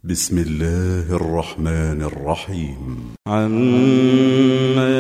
بسم الله الرحمن الرحيم. عما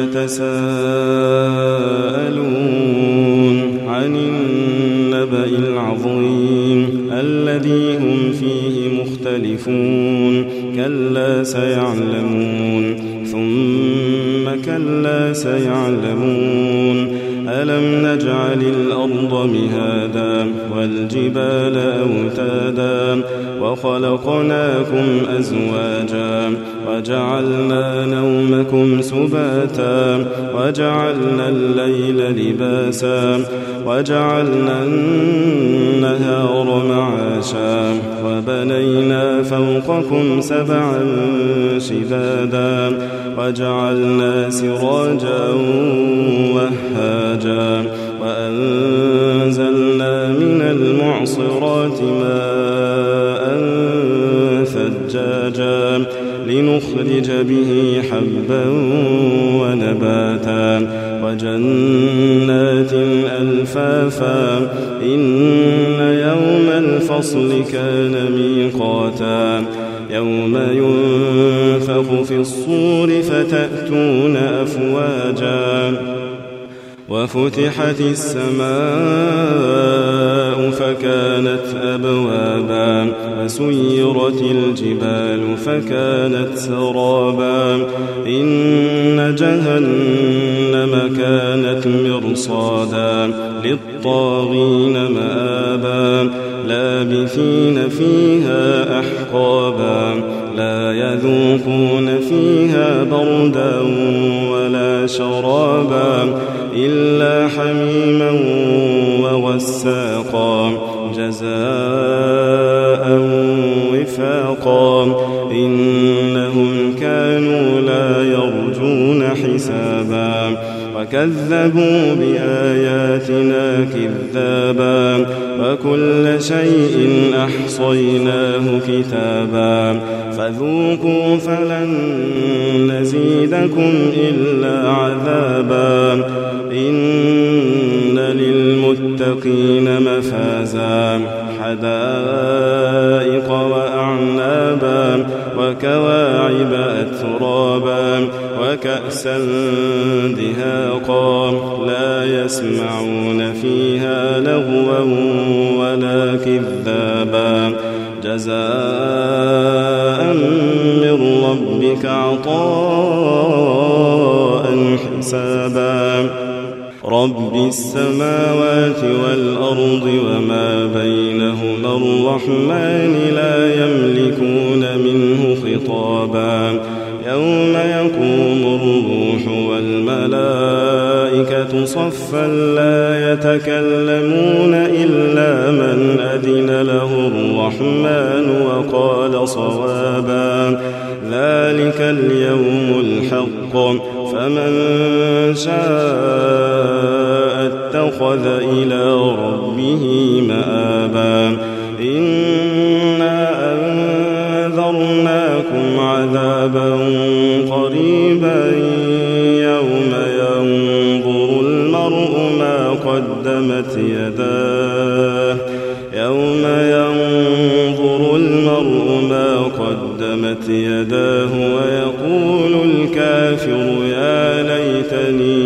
يتساءلون عن النبأ العظيم الذي هم فيه مختلفون كلا سيعلمون ثم كلا سيعلمون ألم نجعل الأرض مهادا والجبال أوتادا وخلقناكم أزواجا وجعلنا نومكم سباتا وجعلنا الليل لباسا وجعلنا النهار معاشا وبنينا فوقكم سبعا شدادا وجعلنا سراجا وهاجا وأنزلنا من المعصرات ماء ثجاجا لنخرج به حبا ونباتا وجنات ألفافا إن يوم الفصل كان ميقاتا يوم ينفخ في الصور فتأتون أفواجا وفتحت السماء فكانت أبوابا وسيرت الجبال فكانت سرابا إن جهنم كانت مرصادا للطاغين مآبا لابثين فيها أحقابا لا يذوقون فيها بردا ولا شرابا إلا حميما وغساقا جزاء وفاقا إنهم كانوا لا يرجون حسابا وكذبوا بآياتنا كذابا وكل شيء أحصيناه كتابا فذوقوا فلن نزيدكم إلا عذابا إن للمتقين مفازا حدائق وأعنابا وكواعب أترابا وكأسا دهاقا لا يسمعون فيها لغوا ولا كذابا جزاء من ربك عطاء حسابا رب السماوات والأرض وما بينهما الرحمن لا يملكون منه خطابا يوم يقوم الروح والملائكة صفا لا يتكلمون إلا من أذن له الرحمن وقال صوابا ذلك اليوم الحق فمن شاء اتخذ إلى ربه مآبا إنا أنذرناكم عذابا قريبا يوم ينظر المرء ما قدمت يداه ويقول الكافر يا ليتني